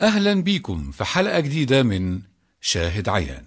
أهلا بيكم في حلقة جديدة من شاهد عيان.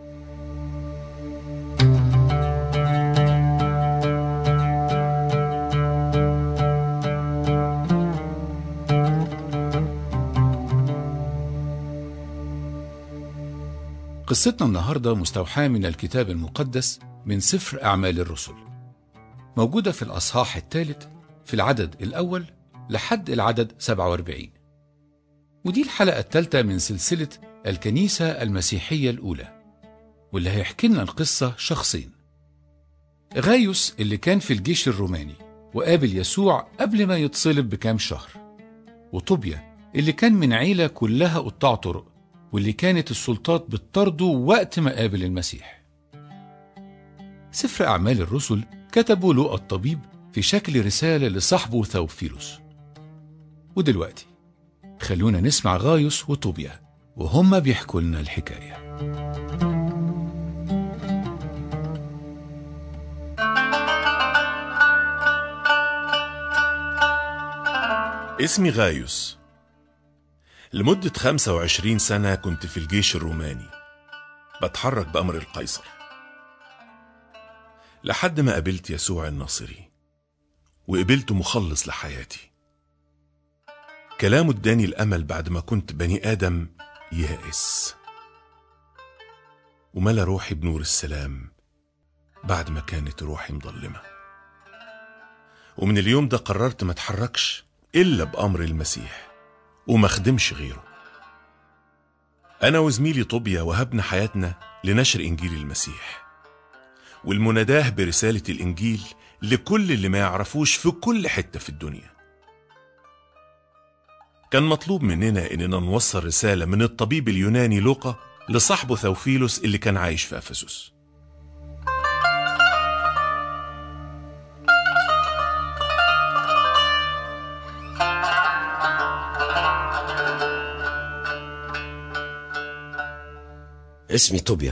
قصتنا النهاردة مستوحاة من الكتاب المقدس من سفر أعمال الرسل، موجودة في الأصحاح الثالث في العدد الأول لحد العدد 47، ودي الحلقة الثالثة من سلسلة الكنيسة المسيحية الأولى، واللي هيحكي لنا القصة شخصين: غايوس اللي كان في الجيش الروماني وقابل يسوع قبل ما يتصلب بكام شهر، وطوبيا اللي كان من عيلة كلها قطاع طرق واللي كانت السلطات بتطرده وقت ما قابل المسيح. سفر أعمال الرسل كتبه لوقا الطبيب في شكل رسالة لصاحبه ثوفيلوس. ودلوقتي خلونا نسمع غايوس وطوبيا وهم بيحكوا لنا الحكاية. اسمي غايوس. لمدة 25 سنة كنت في الجيش الروماني بتحرك بأمر القيصر، لحد ما قابلت يسوع الناصري وقبلته مخلص لحياتي. كلامه اداني الأمل بعد ما كنت بني آدم يائس، وملا روحي بنور السلام بعد ما كانت روحي مظلمة. ومن اليوم ده قررت ما اتحركش إلا بأمر المسيح وما خدمش غيره. أنا وزميلي طوبيا وهبنا حياتنا لنشر إنجيل المسيح والمناداه برسالة الإنجيل لكل اللي ما يعرفوش في كل حتة في الدنيا. كان مطلوب مننا إننا نوصل رسالة من الطبيب اليوناني لوقا لصاحبه ثوفيلوس اللي كان عايش في أفسس. اسمي طوبيا.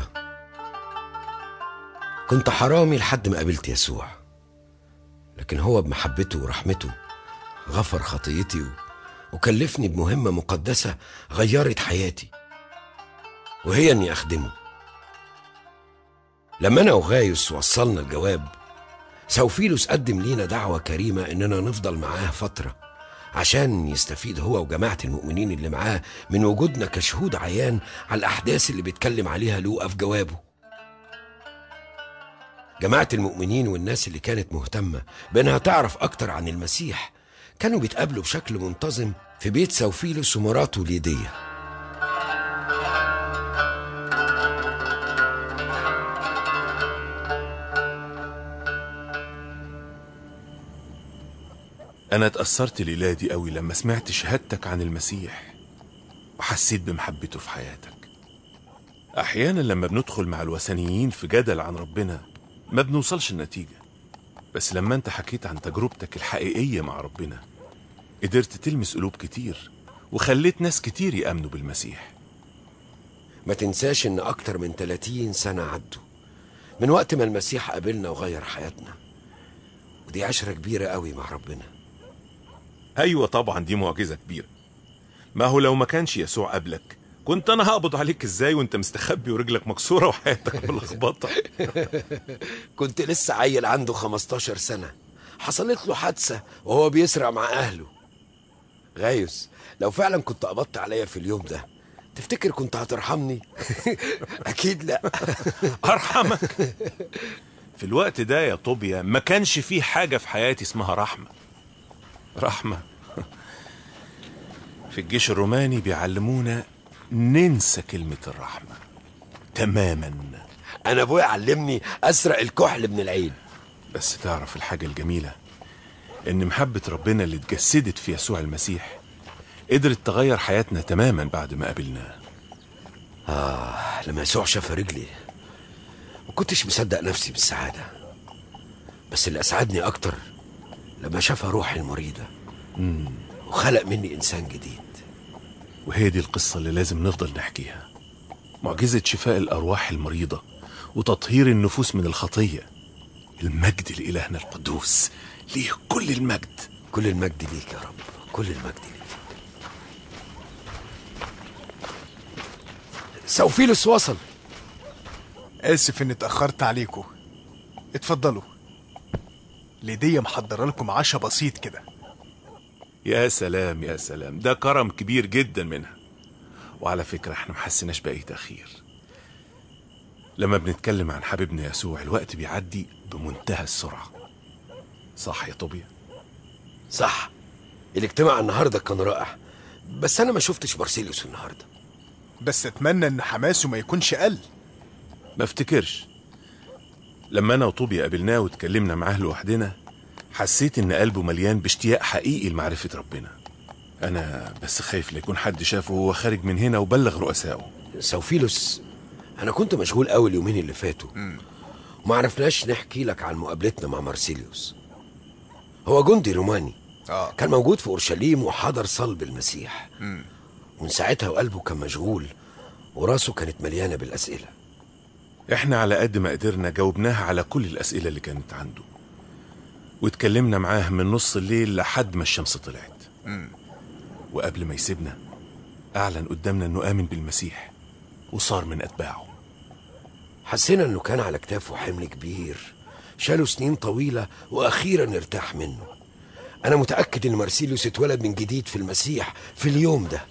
كنت حرامي لحد ما قابلت يسوع، لكن هو بمحبته ورحمته غفر خطيتي وكلفني بمهمة مقدسة غيرت حياتي، وهي اني اخدمه. لما انا وغايوس وصلنا الجواب، ثوفيلوس قدم لينا دعوة كريمة اننا نفضل معاه فترة عشان يستفيد هو وجماعة المؤمنين اللي معاه من وجودنا كشهود عيان على الأحداث اللي بيتكلم عليها لوقا في جوابه. جماعة المؤمنين والناس اللي كانت مهتمة بأنها تعرف أكتر عن المسيح كانوا بيتقابلوا بشكل منتظم في بيت ثوفيلوس ومراته ليديا. أنا اتأثرت الليلة دي قوي لما سمعت شهادتك عن المسيح وحسيت بمحبته في حياتك. أحيانا لما بندخل مع الوثنيين في جدل عن ربنا ما بنوصلش النتيجة، بس لما أنت حكيت عن تجربتك الحقيقية مع ربنا قدرت تلمس قلوب كتير وخليت ناس كتير يأمنوا بالمسيح. ما تنساش إن أكتر من 30 سنة عدوا من وقت ما المسيح قابلنا وغير حياتنا، ودي عشرة كبيرة قوي مع ربنا. أيوة طبعا دي معجزة كبيرة. ما هو لو ما كانش يسوع قبلك كنت أنا هقبض عليك إزاي وانت مستخبي ورجلك مكسورة وحياتك ملخبطة؟ كنت لسه عيل عنده 15 سنة حصلت له حادثة وهو بيسرع مع أهله. غايوس، لو فعلا كنت قبضت عليا في اليوم ده تفتكر كنت هترحمني؟ أكيد لا. أرحمك؟ في الوقت ده يا طوبيا ما كانش فيه حاجة في حياتي اسمها رحمة. في الجيش الروماني بيعلمونا ننسى كلمة الرحمة تماما. أنا أبويا علمني أسرق الكحل من العين. بس تعرف الحاجة الجميلة إن محبة ربنا اللي اتجسدت في يسوع المسيح قدرت تغير حياتنا تماما بعد ما قابلناه. لما يسوع شاف رجلي ما كنتش مصدق نفسي بالسعادة، بس اللي أسعدني أكتر لما شاف روحي المريضة وخلق مني إنسان جديد. وهي دي القصة اللي لازم نفضل نحكيها، معجزة شفاء الأرواح المريضة وتطهير النفوس من الخطية. المجد لإلهنا القدوس، ليه كل المجد. كل المجد ليك يا رب، كل المجد ليك. سوفيلوس وصل. آسف إني اتأخرت عليكم. اتفضلوا، ليديا محضرة لكم عشاء بسيط كده. يا سلام يا سلام، ده كرم كبير جدا منها. وعلى فكرة احنا محسناش بأي تأخير. لما بنتكلم عن حبيبنا يسوع الوقت بيعدي بمنتهى السرعة. صح يا طوبيا؟ صح. الاجتماع النهاردة كان رائع، بس أنا ما شفتش مارسيليوس النهاردة. بس أتمنى إن حماسه ما يكونش قل. ما افتكرش. لما أنا وطوبيا قابلناه واتكلمنا معاه لوحدنا حسيت إن قلبه مليان باشتياق حقيقي لمعرفة ربنا. أنا بس خايف لا يكون حد شافه وهو خارج من هنا وبلغ رؤسائه. سوفيلوس، أنا كنت مشغول قوي اليومين اللي فاتوا وما عرفناش نحكي لك عن مقابلتنا مع مارسيليوس. هو جندي روماني كان موجود في أورشليم وحضر صلب المسيح. ومن ساعتها وقلبه كان مشغول وراسه كانت مليانة بالأسئلة. احنا على قد ما قدرنا جاوبناها على كل الأسئلة اللي كانت عنده، واتكلمنا معاه من نص الليل لحد ما الشمس طلعت. وقبل ما يسيبنا أعلن قدامنا أنه آمن بالمسيح وصار من أتباعه. حسينا أنه كان على كتافه حمل كبير شاله سنين طويلة وأخيرا ارتاح منه. أنا متأكد أن مارسيليوس اتولد من جديد في المسيح في اليوم ده.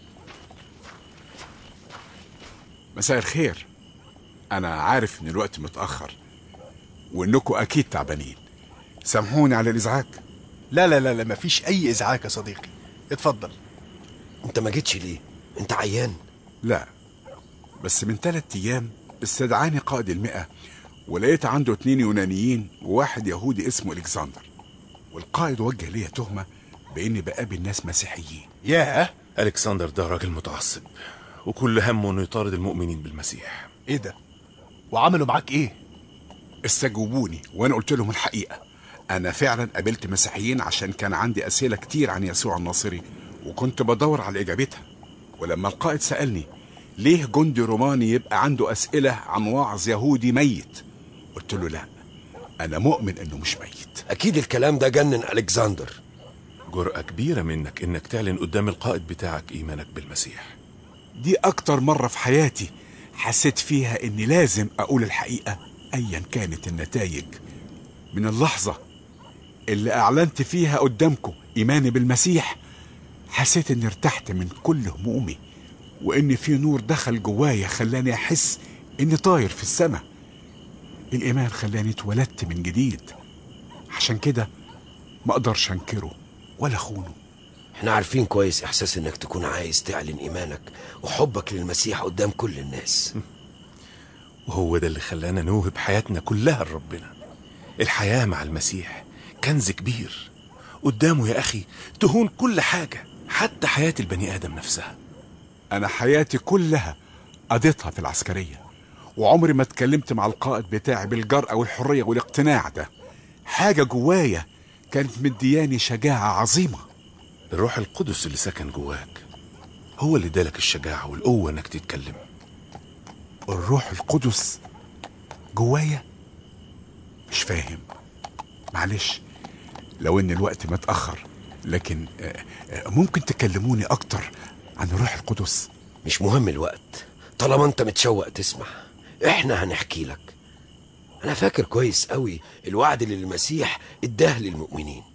مساء الخير. أنا عارف إن الوقت متأخر وإنكم أكيد تعبانين، سامحوني على الإزعاج. لا لا لا لا، مفيش أي إزعاج يا صديقي، اتفضل. أنت ما جيتش ليه؟ أنت عيان؟ لا، بس من 3 أيام استدعاني قائد المئة ولقيت عنده 2 يونانيين وواحد يهودي اسمه إلكسندر، والقائد وجه لي تهمة بإني بقابل ناس مسيحيين. ياه، ألكسندر ده راجل متعصب وكل همه إنه يطارد المؤمنين بالمسيح. إيه ده؟ وعملوا معاك إيه؟ استجوبوني وأنا قلت لهم الحقيقة. أنا فعلا قابلت مسيحيين عشان كان عندي أسئلة كتير عن يسوع الناصري وكنت بدور على إجابتها. ولما القائد سألني ليه جندي روماني يبقى عنده أسئلة عن واعظ يهودي ميت، قلت له لا، أنا مؤمن إنه مش ميت. أكيد الكلام ده جنن ألكسندر. جرأة كبيرة منك إنك تعلن قدام القائد بتاعك إيمانك بالمسيح. دي أكتر مرة في حياتي حسيت فيها إني لازم أقول الحقيقة أيا كانت النتائج. من اللحظة اللي أعلنت فيها قدامكم إيماني بالمسيح حسيت إني ارتحت من كل همومي، وإن في نور دخل جوايا خلاني أحس إني طاير في السماء. الإيمان خلاني اتولدت من جديد، عشان كده ما أقدرش أنكره ولا أخونه. احنا عارفين كويس إحساس إنك تكون عايز تعلن إيمانك وحبك للمسيح قدام كل الناس، وهو ده اللي خلانا نوهب حياتنا كلها لربنا. الحياة مع المسيح كنز كبير قدامه يا أخي، تهون كل حاجة حتى حياة البني آدم نفسها. أنا حياتي كلها قضيتها في العسكرية، وعمري ما اتكلمت مع القائد بتاعي بالجرأة والحرية والاقتناع ده. حاجة جوايا كانت مدياني شجاعة عظيمة. الروح القدس اللي سكن جواك هو اللي ادالك الشجاعة والقوة انك تتكلم. الروح القدس جوايا؟ مش فاهم، معلش لو ان الوقت متأخر، لكن ممكن تكلموني اكتر عن الروح القدس؟ مش مهم الوقت طالما انت متشوق تسمع، احنا هنحكي لك. انا فاكر كويس قوي الوعد اللي المسيح اداه للمؤمنين.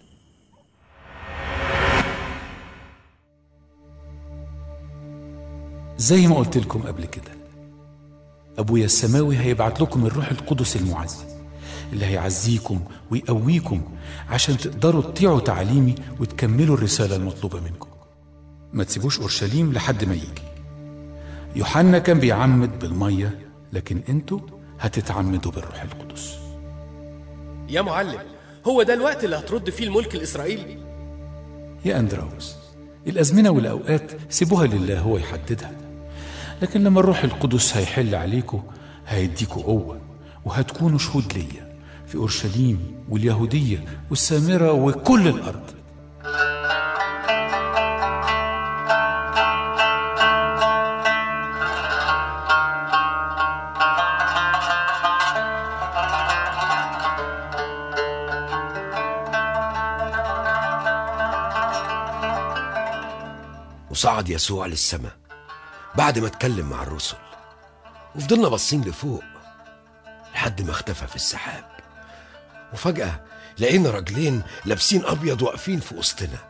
زي ما قلت لكم قبل كده، أبويا السماوي هيبعت لكم الروح القدس المعزي اللي هيعزيكم ويقويكم عشان تقدروا تطيعوا تعليمي وتكملوا الرسالة المطلوبة منكم. ما تسيبوش أورشليم لحد ما يجي. يوحنا كان بيعمد بالمية، لكن انتوا هتتعمدوا بالروح القدس. يا معلم، هو ده الوقت اللي هترد فيه الملك الإسرائيلي؟ يا أندراوس، الأزمنة والأوقات سيبوها لله هو يحددها، لكن لما الروح القدس هيحل عليكم هيديكوا قوة، وهتكونوا شهود ليا في أورشليم واليهودية والسامرة وكل الأرض. وصعد يسوع للسماء بعد ما اتكلم مع الرسل. وفضلنا باصين لفوق لحد ما اختفى في السحاب. وفجأة لقينا راجلين لابسين أبيض واقفين في وسطنا.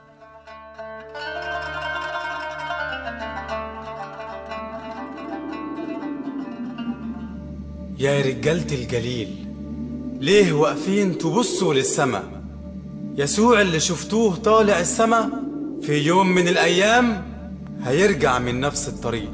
يا رجالة الجليل، ليه واقفين تبصوا للسما؟ يسوع اللي شفتوه طالع السما في يوم من الأيام هيرجع من نفس الطريق.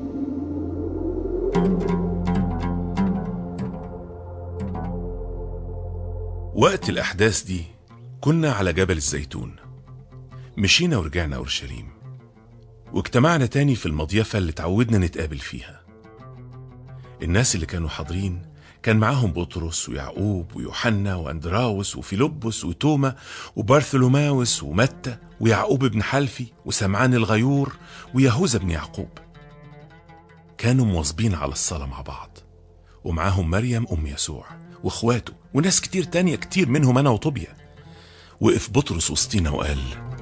وقت الأحداث دي كنا على جبل الزيتون. مشينا ورجعنا أورشليم، واجتمعنا تاني في المضيفة اللي تعودنا نتقابل فيها. الناس اللي كانوا حاضرين كان معاهم بطرس ويعقوب ويوحنا واندراوس وفيلبس وتوما وبارثولوماوس ومتى ويعقوب بن حلفي وسمعان الغيور ويهوذا بن يعقوب. كانوا مواظبين على الصلاة مع بعض، ومعاهم مريم أم يسوع واخواته وناس كتير تانية، كتير منهم أنا وطوبيا. وقف بطرس وسطينا وقال: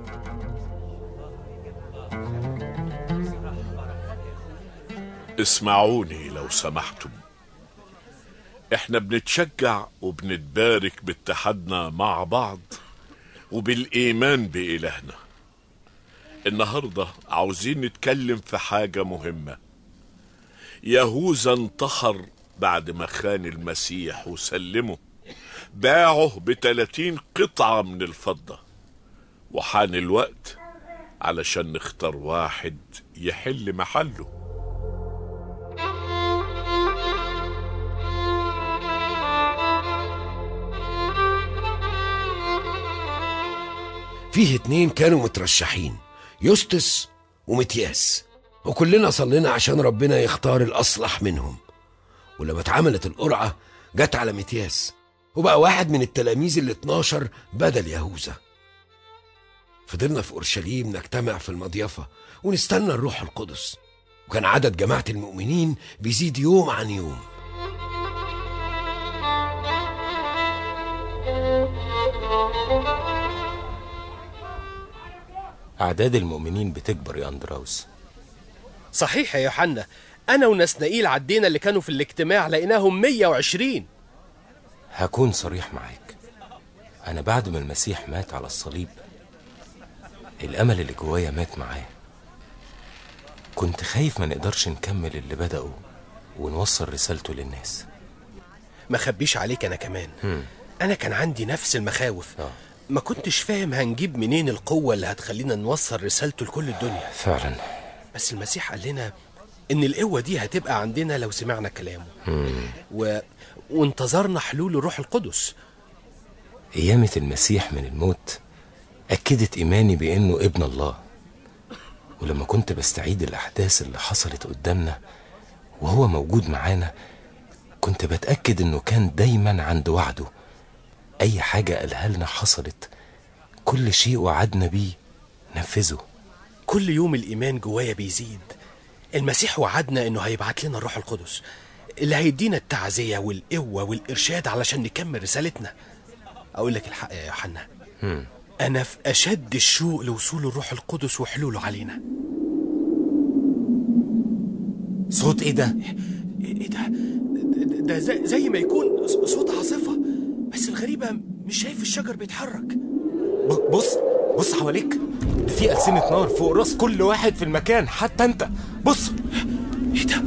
اسمعوني لو سمحتم، احنا بنتشجع وبنتبارك باتحادنا مع بعض وبالإيمان بإلهنا. النهاردة عاوزين نتكلم في حاجة مهمة. يهوذا انتحر بعد ما خان المسيح وسلمه، باعه ب30 قطعة من الفضة، وحان الوقت علشان نختار واحد يحل محله. فيه 2 كانوا مترشحين، يوستس ومتياس، وكلنا صلينا عشان ربنا يختار الأصلح منهم. ولما اتعملت القرعة جت على متياس، وبقى واحد من التلاميذ ال12 بدل يهوذا. فضلنا في أورشليم نجتمع في المضيفة ونستنى الروح القدس، وكان عدد جماعة المؤمنين بيزيد يوم عن يوم. أعداد المؤمنين بتكبر يا أندراوس. صحيح يا يوحنا، أنا ونسنائيل عدينا اللي كانوا في الاجتماع لقيناهم 120. هكون صريح معاك، أنا بعد ما المسيح مات على الصليب الأمل اللي جوايا مات معاه. كنت خايف ما نقدرش نكمل اللي بدأه ونوصل رسالته للناس. ما خبيش عليك، أنا كمان أنا كان عندي نفس المخاوف. ما كنتش فاهم هنجيب منين القوة اللي هتخلينا نوصل رسالته لكل الدنيا. فعلا، بس المسيح قال لنا إن القوة دي هتبقى عندنا لو سمعنا كلامه وانتظرنا حلول الروح القدس. قيامة المسيح من الموت أكدت إيماني بأنه ابن الله. ولما كنت بستعيد الأحداث اللي حصلت قدامنا وهو موجود معانا، كنت بتأكد إنه كان دايما عند وعده. أي حاجة قالها لنا حصلت، كل شيء وعدنا بيه نفذه. كل يوم الإيمان جوايا بيزيد. المسيح وعدنا إنه هيبعت لنا الروح القدس اللي هيدينا التعزية والقوة والإرشاد علشان نكمل رسالتنا. أقول لك الحق يا يوحنا، أنا في أشد الشوق لوصول الروح القدس وحلوله علينا. صوت إيه ده؟ إيه ده؟ ده زي ما يكون صوت عاصفة، بس الغريبة مش شايف الشجر بيتحرك. بص حواليك، ده في ألسنة نار فوق راس كل واحد في المكان، حتى أنت. بص. إيه ده؟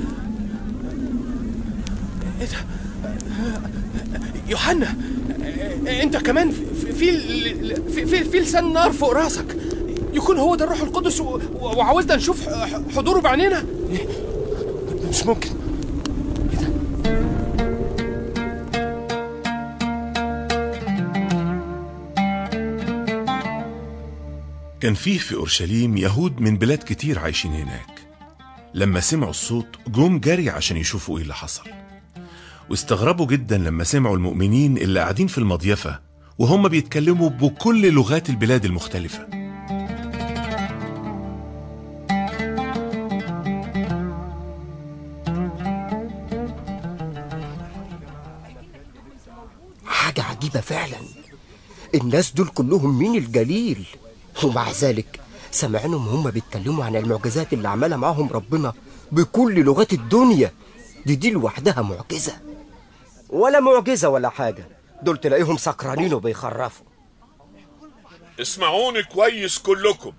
إيه ده؟ يوحنا، أنت كمان في لسان نار فوق راسك. يكون هو ده الروح القدس وعاوزنا نشوف حضوره بعينينا؟ مش ممكن. إيه ده؟ كان فيه في أورشليم يهود من بلاد كتير عايشين هناك. لما سمعوا الصوت جم جري عشان يشوفوا ايه اللي حصل، واستغربوا جدا لما سمعوا المؤمنين اللي قاعدين في المضيفة وهم بيتكلموا بكل لغات البلاد المختلفة. حاجة عجيبة فعلا، الناس دول كلهم من الجليل، ومع ذلك سمعنهم هم بيتكلموا عن المعجزات اللي عملها معاهم ربنا بكل لغات الدنيا. دي لوحدها معجزة. ولا معجزة ولا حاجة، دول تلاقيهم سكرانين وبيخرفوا. اسمعوني كويس كلكم،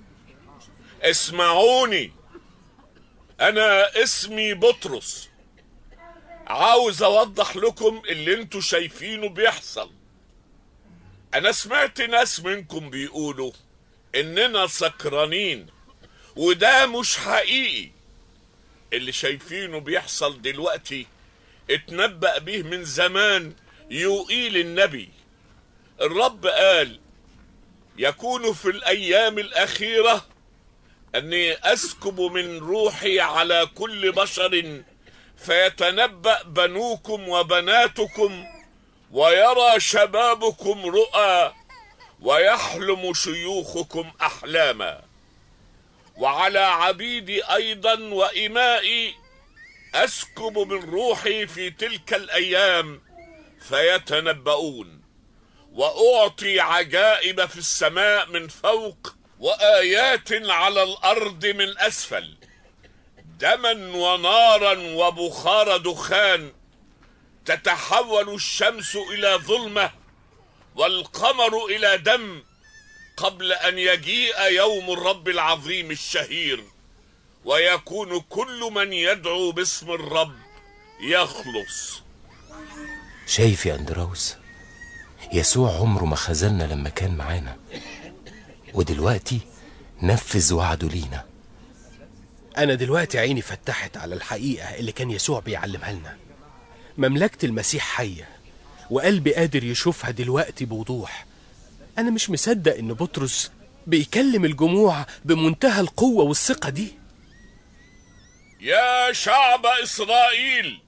اسمعوني. انا اسمي بطرس، عاوز اوضح لكم اللي انتوا شايفينه بيحصل. انا سمعت ناس منكم بيقولوا اننا سكرانين، وده مش حقيقي. اللي شايفينه بيحصل دلوقتي اتنبأ به من زمان يوئيل النبي. الرب قال: يكون في الأيام الأخيرة أني أسكب من روحي على كل بشر، فيتنبأ بنوكم وبناتكم، ويرى شبابكم رؤى، ويحلم شيوخكم أحلاما. وعلى عبيدي أيضا وإمائي أسكب من روحي في تلك الأيام، فيتنبؤون. وأعطي عجائب في السماء من فوق، وآيات على الأرض من أسفل، دما ونارا وبخار دخان. تتحول الشمس إلى ظلمة والقمر إلى دم، قبل أن يجيء يوم الرب العظيم الشهير، ويكون كل من يدعو باسم الرب يخلص. شايف يا أندراوس، يسوع عمره ما خذلنا لما كان معانا، ودلوقتي نفذ وعده لينا. أنا دلوقتي عيني فتحت على الحقيقة اللي كان يسوع بيعلمها لنا. مملكة المسيح حية، وقلبي قادر يشوفها دلوقتي بوضوح. أنا مش مصدق إن بطرس بيكلم الجموع بمنتهى القوة والثقة دي. يا شعب إسرائيل،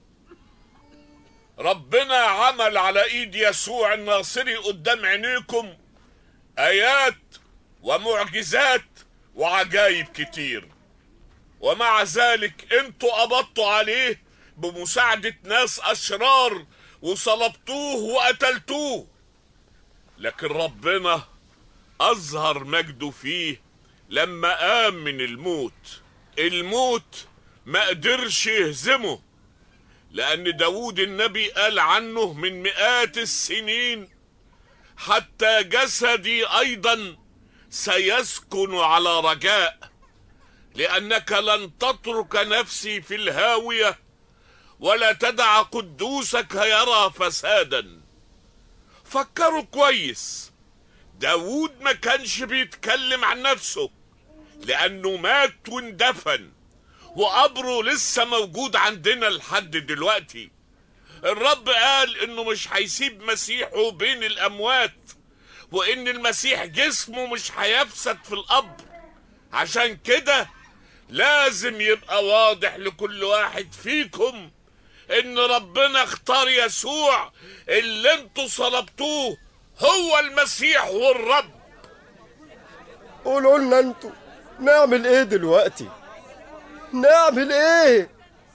ربنا عمل على ايد يسوع الناصري قدام عينيكم ايات ومعجزات وعجائب كتير، ومع ذلك انتوا قبضتوا عليه بمساعدة ناس اشرار وصلبتوه وقتلتوه. لكن ربنا اظهر مجده فيه لما قام من الموت. الموت ما قدرش يهزمه، لأن داود النبي قال عنه من مئات السنين: حتى جسدي أيضا سيسكن على رجاء، لأنك لن تترك نفسي في الهاوية، ولا تدع قدوسك يرى فسادا. فكروا كويس، داود ما كانش بيتكلم عن نفسه، لأنه مات واندفن، وقبره لسه موجود عندنا لحد دلوقتي. الرب قال انه مش هيسيب مسيحه بين الاموات، وان المسيح جسمه مش هيفسد في القبر. عشان كده لازم يبقى واضح لكل واحد فيكم ان ربنا اختار يسوع اللي انتوا صلبتوه هو المسيح والرب. قولوا لنا انتوا نعمل ايه دلوقتي؟ نعمل ايه؟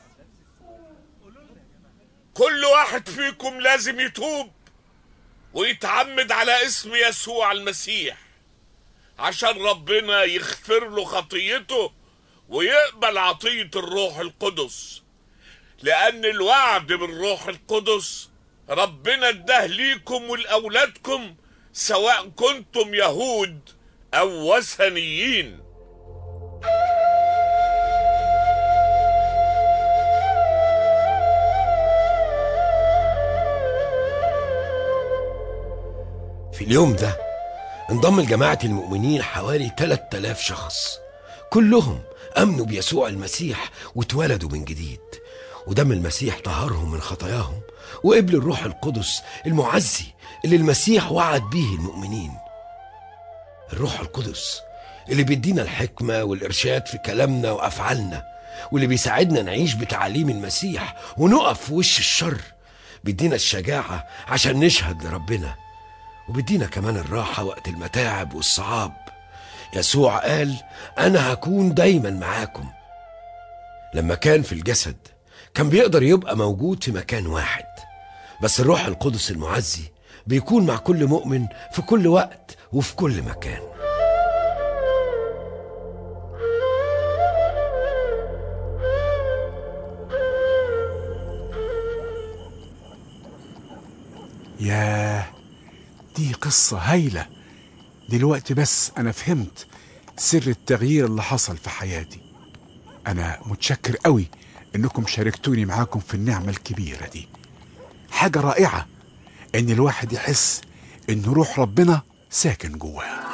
كل واحد فيكم لازم يتوب ويتعمد على اسم يسوع المسيح، عشان ربنا يغفر له خطيته ويقبل عطية الروح القدس. لأن الوعد بالروح القدس ربنا اداه ليكم ولأولادكم، سواء كنتم يهود أو وثنيين. في اليوم ده انضم لجماعة المؤمنين حوالي 3000 شخص، كلهم أمنوا بيسوع المسيح واتولدوا من جديد، ودم المسيح طهرهم من خطاياهم وقبلوا الروح القدس المعزي اللي المسيح وعد به المؤمنين. الروح القدس اللي بيدينا الحكمة والإرشاد في كلامنا وأفعالنا، واللي بيساعدنا نعيش بتعاليم المسيح ونقف في وش الشر، بيدينا الشجاعة عشان نشهد لربنا، وبيدينا كمان الراحة وقت المتاعب والصعاب. يسوع قال: أنا هكون دايما معاكم. لما كان في الجسد كان بيقدر يبقى موجود في مكان واحد، بس الروح القدس المعزي بيكون مع كل مؤمن في كل وقت وفي كل مكان. ياه، دي قصة هايلة. دلوقتي بس أنا فهمت سر التغيير اللي حصل في حياتي. أنا متشكر قوي إنكم شاركتوني معاكم في النعمة الكبيرة دي. حاجة رائعة إن الواحد يحس إن روح ربنا ساكن جواه.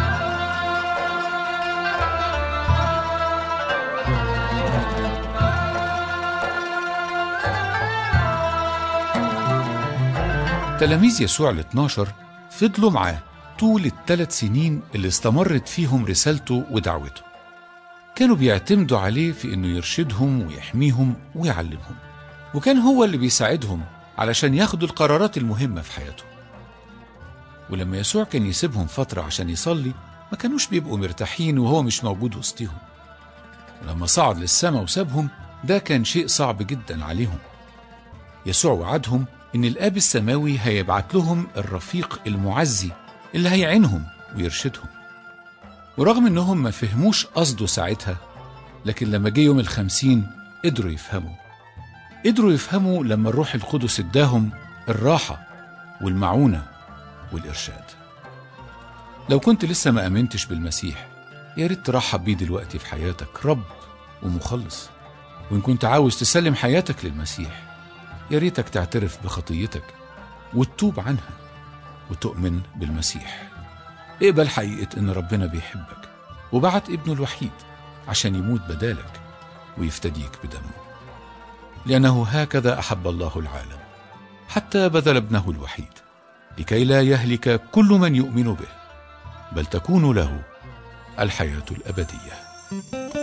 تلاميذ يسوع ال12 فضلوا معاه طول ال3 سنين اللي استمرت فيهم رسالته ودعوته. كانوا بيعتمدوا عليه في إنه يرشدهم ويحميهم ويعلمهم، وكان هو اللي بيساعدهم علشان ياخدوا القرارات المهمة في حياتهم. ولما يسوع كان يسيبهم فترة عشان يصلي، ما كانوش بيبقوا مرتاحين وهو مش موجود وسطهم. ولما صعد للسماء وسابهم، ده كان شيء صعب جدا عليهم. يسوع وعدهم إن الآب السماوي هيبعت لهم الرفيق المعزي اللي هيعينهم ويرشدهم. ورغم إنهم ما فهموش قصده ساعتها، لكن لما جه يوم ال50 قدروا يفهموا لما الروح القدس اداهم الراحة والمعونة والإرشاد. لو كنت لسه ما آمنتش بالمسيح، يا ريت ترحب بيه دلوقتي في حياتك رب ومخلص. وإن كنت عاوز تسلم حياتك للمسيح، يا ريتك تعترف بخطيتك وتتوب عنها وتؤمن بالمسيح. اقبل حقيقة إن ربنا بيحبك وبعت ابنه الوحيد عشان يموت بدالك ويفتديك بدمه، لأنه هكذا أحب الله العالم حتى بذل ابنه الوحيد لكي لا يهلك كل من يؤمن به، بل تكون له الحياة الأبدية.